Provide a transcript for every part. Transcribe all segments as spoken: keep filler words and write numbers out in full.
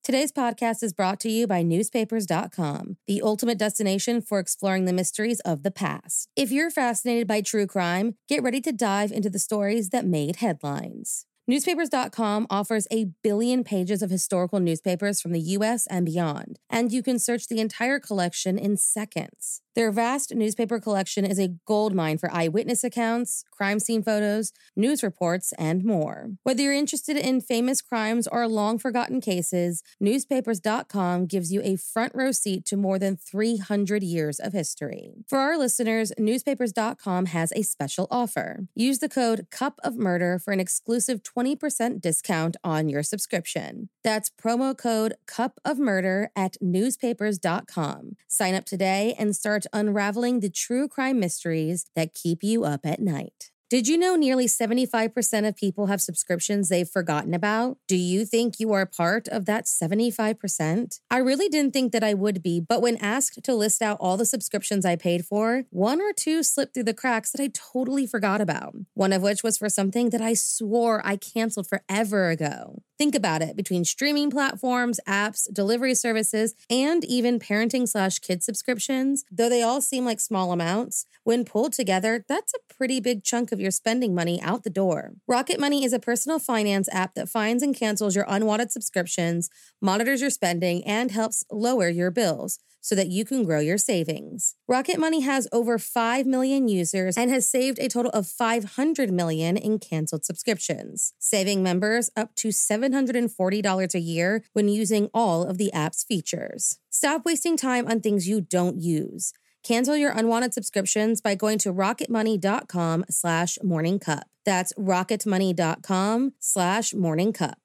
Today's podcast is brought to you by newspapers dot com, the ultimate destination for exploring the mysteries of the past. If you're fascinated by true crime, get ready to dive into the stories that made headlines. newspapers dot com offers a billion pages of historical newspapers from the U S and beyond, and you can search the entire collection in seconds. Their vast newspaper collection is a goldmine for eyewitness accounts, crime scene photos, news reports, and more. Whether you're interested in famous crimes or long-forgotten cases, newspapers dot com gives you a front row seat to more than three hundred years of history. For our listeners, newspapers dot com has a special offer. Use the code Cup of Murder for an exclusive twenty percent discount on your subscription. That's promo code Cup of Murder at newspapers dot com. Sign up today and start unraveling the true crime mysteries that keep you up at night. Did you know nearly seventy-five percent of people have subscriptions they've forgotten about? Do you think you are part of that seventy-five percent? I really didn't think that I would be, but when asked to list out all the subscriptions I paid for, one or two slipped through the cracks that I totally forgot about. One of which was for something that I swore I canceled forever ago. Think about it. Between streaming platforms, apps, delivery services, and even parenting slash kid subscriptions, though they all seem like small amounts, when pulled together, that's a pretty big chunk of your spending money out the door. Rocket Money is a personal finance app that finds and cancels your unwanted subscriptions, monitors your spending, and helps lower your bills so that you can grow your savings. Rocket Money has over five million users and has saved a total of five hundred million in canceled subscriptions, saving members up to seven hundred forty dollars a year when using all of the app's features. Stop wasting time on things you don't use. Cancel your unwanted subscriptions by going to rocketmoney.com slash morningcup. That's rocketmoney.com slash morningcup.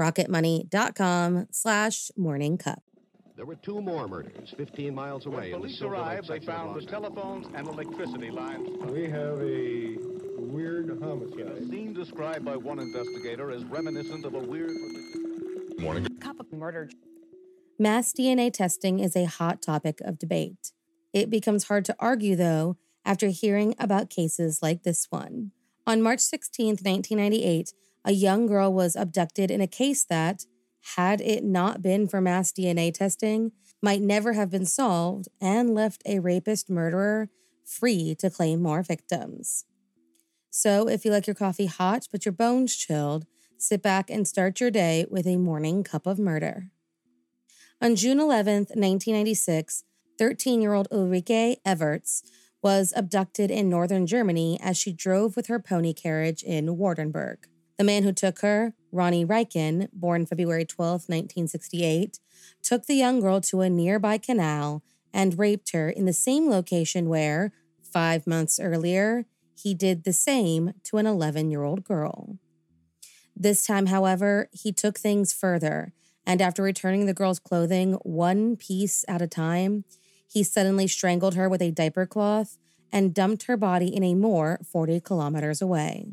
rocketmoney.com slash morningcup. There were two more murders fifteen miles away. When police arrived, they found the telephones and electricity lines. We have a weird A homicide. scene described by one investigator as reminiscent of a weird... Morning. Cup of murder. Mass D N A testing is a hot topic of debate. It becomes hard to argue, though, after hearing about cases like this one. On March sixteenth, nineteen ninety-eight, a young girl was abducted in a case that, had it not been for mass D N A testing, might never have been solved and left a rapist murderer free to claim more victims. So if you like your coffee hot but your bones chilled, sit back and start your day with a morning cup of murder. On June eleventh, nineteen ninety-six, thirteen-year-old Ulrike Everts was abducted in northern Germany as she drove with her pony carriage in Wardenburg. The man who took her, Ronnie Reichen, born February twelfth, nineteen sixty-eight, took the young girl to a nearby canal and raped her in the same location where, five months earlier, he did the same to an eleven-year-old girl. This time, however, he took things further, and after returning the girl's clothing one piece at a time, he suddenly strangled her with a diaper cloth and dumped her body in a moor forty kilometers away.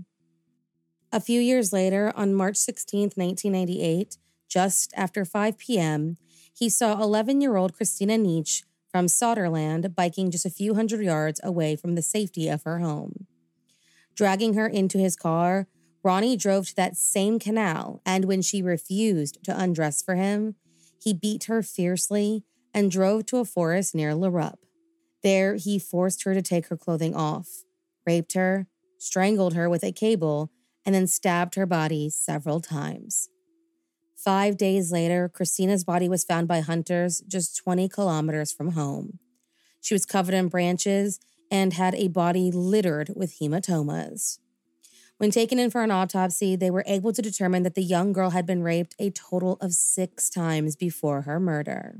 A few years later, on March sixteenth, nineteen ninety-eight, just after five p.m., he saw eleven-year-old Christina Nietzsche from Soderland biking just a few hundred yards away from the safety of her home. Dragging her into his car, Ronnie drove to that same canal, and when she refused to undress for him, he beat her fiercely and drove to a forest near Larup. There, he forced her to take her clothing off, raped her, strangled her with a cable, and then stabbed her body several times. Five days later, Christina's body was found by hunters just twenty kilometers from home. She was covered in branches and had a body littered with hematomas. When taken in for an autopsy, they were able to determine that the young girl had been raped a total of six times before her murder.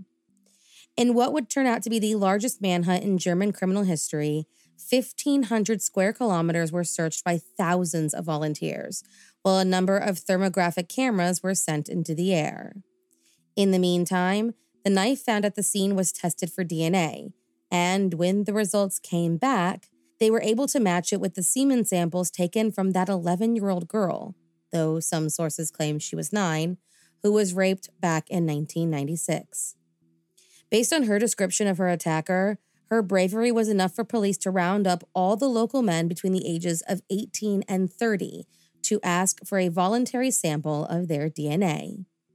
In what would turn out to be the largest manhunt in German criminal history, fifteen hundred square kilometers were searched by thousands of volunteers, while a number of thermographic cameras were sent into the air. In the meantime, the knife found at the scene was tested for D N A, and when the results came back, they were able to match it with the semen samples taken from that eleven-year-old girl, though some sources claim she was nine, who was raped back in nineteen ninety-six. Based on her description of her attacker, her bravery was enough for police to round up all the local men between the ages of eighteen and thirty to ask for a voluntary sample of their D N A.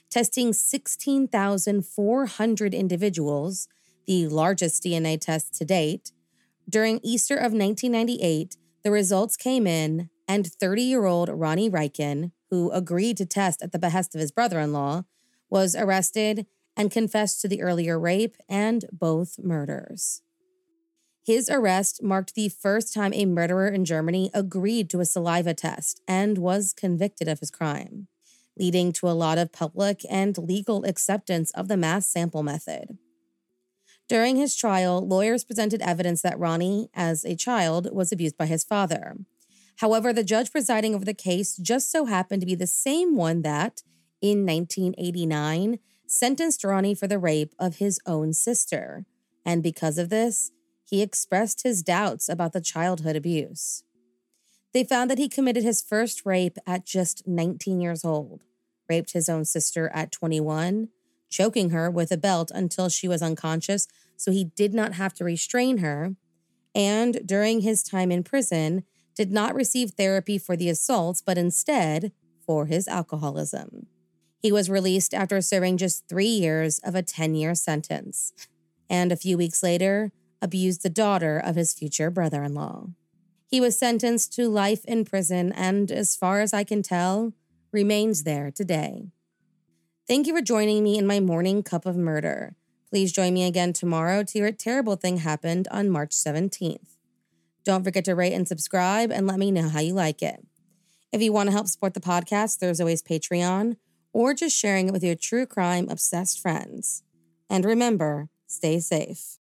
testing sixteen thousand four hundred individuals, the largest D N A test to date. During Easter of nineteen ninety-eight, the results came in, and thirty-year-old Ronnie Ryken, who agreed to test at the behest of his brother-in-law, was arrested and confessed to the earlier rape and both murders. His arrest marked the first time a murderer in Germany agreed to a saliva test and was convicted of his crime, leading to a lot of public and legal acceptance of the mass sample method. During his trial, lawyers presented evidence that Ronnie, as a child, was abused by his father. However, the judge presiding over the case just so happened to be the same one that, in nineteen eighty-nine, sentenced Ronnie for the rape of his own sister, and because of this, he expressed his doubts about the childhood abuse. They found that he committed his first rape at just nineteen years old, raped his own sister at twenty-one, choking her with a belt until she was unconscious so he did not have to restrain her, and during his time in prison, did not receive therapy for the assaults, but instead for his alcoholism. He was released after serving just three years of a ten-year sentence, and a few weeks later, abused the daughter of his future brother-in-law. He was sentenced to life in prison and, as far as I can tell, remains there today. Thank you for joining me in my morning cup of murder. Please join me again tomorrow to hear a terrible thing happened on March seventeenth. Don't forget to rate and subscribe and let me know how you like it. If you want to help support the podcast, there's always Patreon, or just sharing it with your true crime obsessed friends. And remember, stay safe.